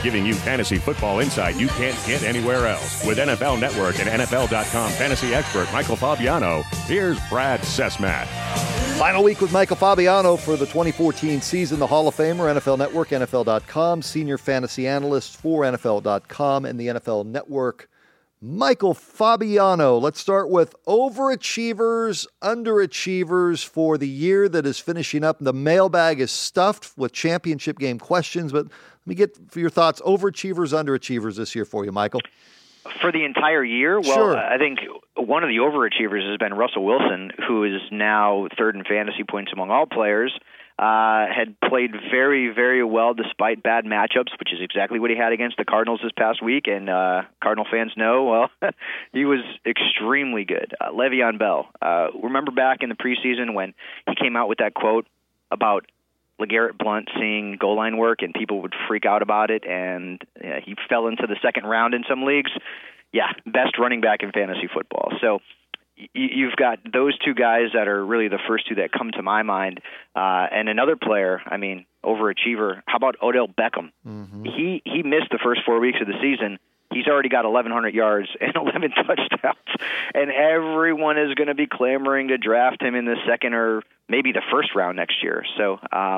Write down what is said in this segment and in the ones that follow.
giving you fantasy football insight you can't get anywhere else. With NFL Network and NFL.com fantasy expert Michael Fabiano, here's Brad Sesmat. Final week with Michael Fabiano for the 2014 season, the Hall of Famer, NFL Network, NFL.com, senior fantasy analyst for NFL.com and the NFL Network. Michael Fabiano, let's start with overachievers, underachievers for the year that is finishing up. The mailbag is stuffed with championship game questions, but let me get your thoughts. Overachievers, underachievers this year for you, Michael. For the entire year? Well, sure. I think one of the overachievers has been Russell Wilson, who is now third in fantasy points among all players. Had played very, very well despite bad matchups, which is exactly what he had against the Cardinals this past week. And Cardinal fans know, well, he was extremely good. Le'Veon Bell. Remember back in the preseason when he came out with that quote about LeGarrette Blount seeing goal line work and people would freak out about it, and he fell into the second round in some leagues. Yeah, best running back in fantasy football. So you've got those two guys that are really the first two that come to my mind. And another player, I mean, overachiever, how about Odell Beckham? Mm-hmm. He missed the first 4 weeks of the season. He's already got 1,100 yards and 11 touchdowns, and everyone is going to be clamoring to draft him in the second or maybe the first round next year. So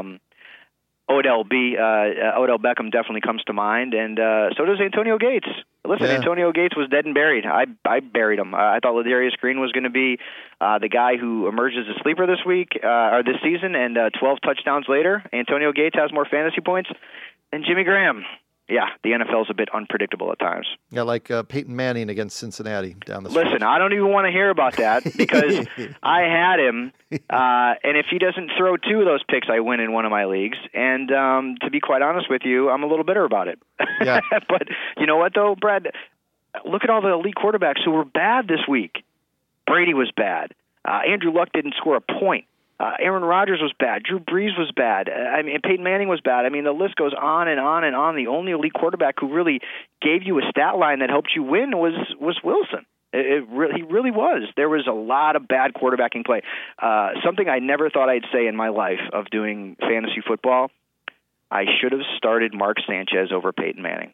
Odell Beckham definitely comes to mind, and so does Antonio Gates. Listen, yeah. Antonio Gates was dead and buried. I buried him. I thought Ladarius Green was going to be the guy who emerges as a sleeper this week or this season, and 12 touchdowns later, Antonio Gates has more fantasy points than Jimmy Graham. Yeah, the NFL is a bit unpredictable at times. Yeah, like Peyton Manning against Cincinnati down the stretch. Listen, I don't even want to hear about that because I had him, and if he doesn't throw two of those picks, I win in one of my leagues. And to be quite honest with you, I'm a little bitter about it. Yeah. But you know what, though, Brad? Look at all the elite quarterbacks who were bad this week. Brady was bad. Andrew Luck didn't score a point. Aaron Rodgers was bad. Drew Brees was bad. I mean, Peyton Manning was bad. I mean, the list goes on and on and on. The only elite quarterback who really gave you a stat line that helped you win was Wilson. He really was. There was a lot of bad quarterbacking play. Something I never thought I'd say in my life of doing fantasy football, I should have started Mark Sanchez over Peyton Manning.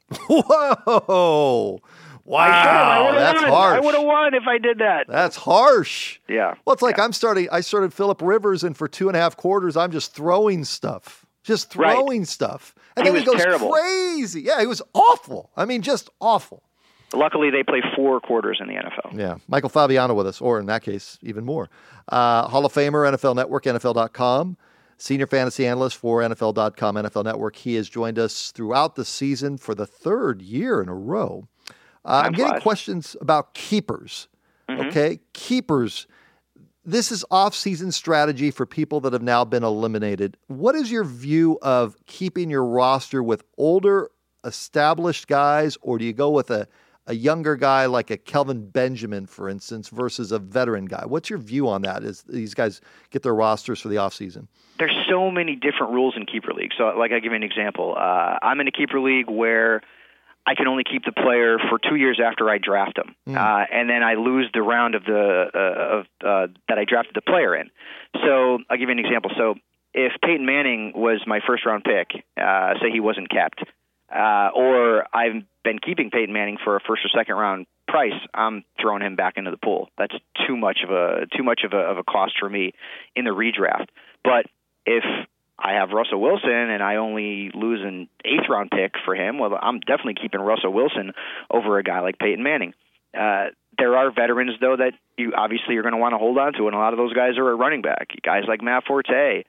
Whoa! Wow, that's harsh. I would have won if I did that. That's harsh. Yeah. Well, it's like I started Phillip Rivers, and for 2.5 quarters, I'm just throwing stuff. Stuff. And then he goes terrible. Crazy. Yeah, he was awful. I mean, just awful. Luckily, they play 4 quarters in the NFL. Yeah. Michael Fabiano with us, or in that case, even more. Hall of Famer, NFL Network, NFL.com. Senior fantasy analyst for NFL.com, NFL Network. He has joined us throughout the season for the 3rd year in a row. I'm getting questions about keepers. Mm-hmm. Okay, keepers. This is off-season strategy for people that have now been eliminated. What is your view of keeping your roster with older, established guys, or do you go with a younger guy like a Kelvin Benjamin, for instance, versus a veteran guy? What's your view on that as these guys get their rosters for the off-season? There's so many different rules in keeper leagues. So, like, I give you an example. I'm in a keeper league where I can only keep the player for 2 years after I draft him, and then I lose the round of that I drafted the player in. So I'll give you an example. So if Peyton Manning was my first-round pick, say he wasn't kept, or I've been keeping Peyton Manning for a first or second-round price, I'm throwing him back into the pool. That's too much of a cost for me in the redraft. But if I have Russell Wilson and I only lose an 8th round pick for him, well, I'm definitely keeping Russell Wilson over a guy like Peyton Manning. There are veterans, though, that you obviously are going to want to hold on to, and a lot of those guys are at running back. Guys like Matt Forte,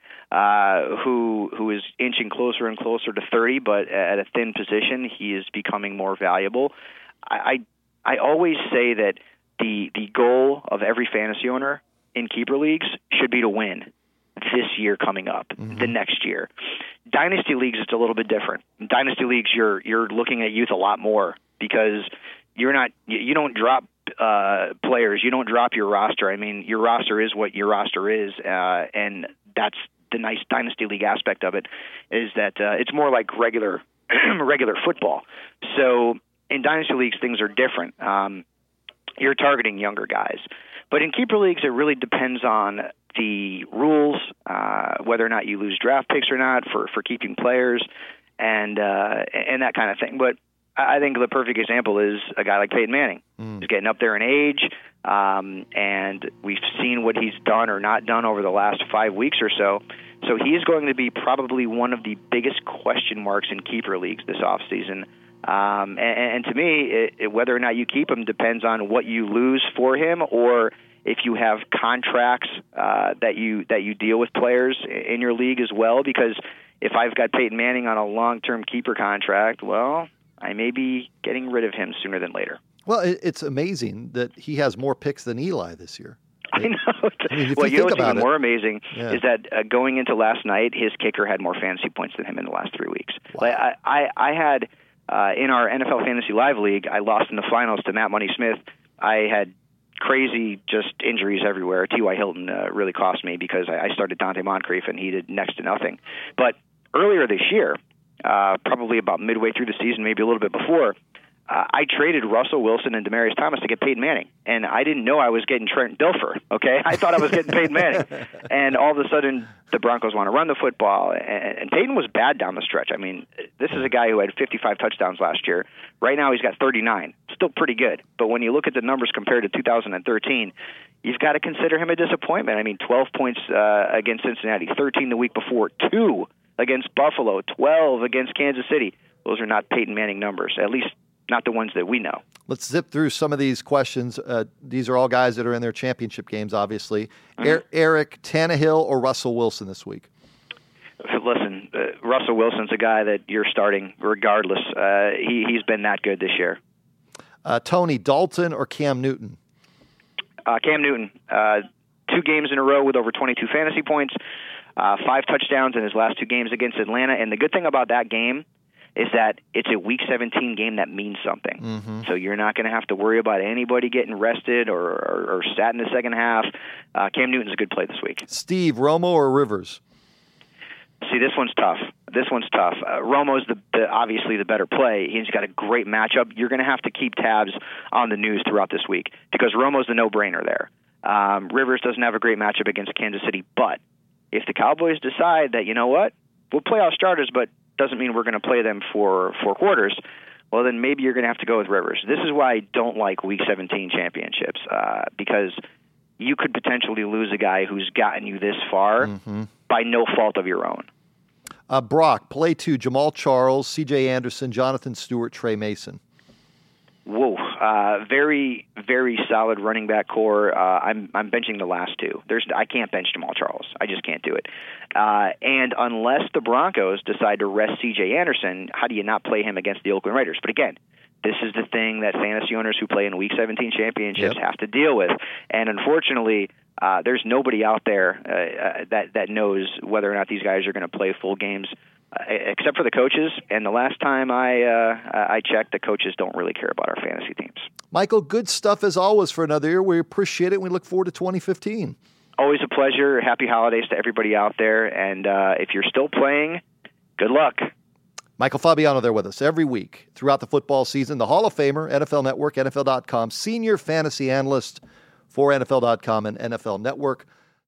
who is inching closer and closer to 30, but at a thin position, he is becoming more valuable. I always say that the goal of every fantasy owner in keeper leagues should be to win this year coming up, the next year. Dynasty leagues, it's a little bit different. In Dynasty leagues, you're looking at youth a lot more because you don't drop players, you don't drop your roster. I mean, your roster is what your roster is, and that's the nice Dynasty league aspect of it, is that it's more like regular football. So in Dynasty leagues, things are different. You're targeting younger guys. But in keeper leagues, it really depends on the rules, whether or not you lose draft picks or not for keeping players. and that kind of thing. But I think the perfect example is a guy like Peyton Manning. He's getting up there in age, and we've seen what he's done or not done over the last 5 weeks or so. So he's going to be probably one of the biggest question marks in keeper leagues this offseason. And to me, whether or not you keep him depends on what you lose for him, or if you have contracts that you deal with players in your league as well. Because if I've got Peyton Manning on a long-term keeper contract, well, I may be getting rid of him sooner than later. Well, it's amazing that he has more picks than Eli this year. I know. I mean, well, you know what's even more amazing is that going into last night, his kicker had more fantasy points than him in the last 3 weeks. Wow. Like, I had in our NFL Fantasy Live League, I lost in the finals to Matt Money Smith. I had crazy just injuries everywhere. T.Y. Hilton really cost me because I started Dante Moncrief and he did next to nothing. But earlier this year, probably about midway through the season, maybe a little bit before, I traded Russell Wilson and Demaryius Thomas to get Peyton Manning, and I didn't know I was getting Trent Dilfer, okay? I thought I was getting Peyton Manning, and all of a sudden the Broncos want to run the football, and Peyton was bad down the stretch. I mean, this is a guy who had 55 touchdowns last year. Right now he's got 39. Still pretty good, but when you look at the numbers compared to 2013, you've got to consider him a disappointment. I mean, 12 points against Cincinnati, 13 the week before, 2 against Buffalo, 12 against Kansas City. Those are not Peyton Manning numbers, at least not the ones that we know. Let's zip through some of these questions. These are all guys that are in their championship games, obviously. Eric, Tannehill or Russell Wilson this week? Listen, Russell Wilson's a guy that you're starting regardless. He's been that good this year. Tony, Dalton or Cam Newton? Cam Newton. 2 games in a row with over 22 fantasy points, 5 touchdowns in his last 2 games against Atlanta. And the good thing about that game is that it's a Week 17 game that means something. Mm-hmm. So you're not going to have to worry about anybody getting rested or sat in the second half. Cam Newton's a good play this week. Steve, Romo or Rivers? See, this one's tough. Romo's obviously the better play. He's got a great matchup. You're going to have to keep tabs on the news throughout this week because Romo's the no-brainer there. Rivers doesn't have a great matchup against Kansas City, but if the Cowboys decide that, you know what, we'll play our starters, but doesn't mean we're going to play them for 4 quarters, well, then maybe you're going to have to go with Rivers. This is why I don't like Week 17 championships, because you could potentially lose a guy who's gotten you this far by no fault of your own. Brock, play 2, Jamal Charles, C.J. Anderson, Jonathan Stewart, Trey Mason. Whoa, very, very solid running back core. I'm benching the last 2. I can't bench Jamal Charles. I just can't do it. And unless the Broncos decide to rest C.J. Anderson, how do you not play him against the Oakland Raiders? But again, this is the thing that fantasy owners who play in Week 17 championships have to deal with. And unfortunately, there's nobody out there that knows whether or not these guys are going to play full games, except for the coaches. And the last time I checked, the coaches don't really care about our fantasy teams. Michael, good stuff as always for another year. We appreciate it, and we look forward to 2015. Always a pleasure. Happy holidays to everybody out there. And if you're still playing, good luck. Michael Fabiano there with us every week throughout the football season. The Hall of Famer, NFL Network, NFL.com, senior fantasy analyst for NFL.com and NFL Network.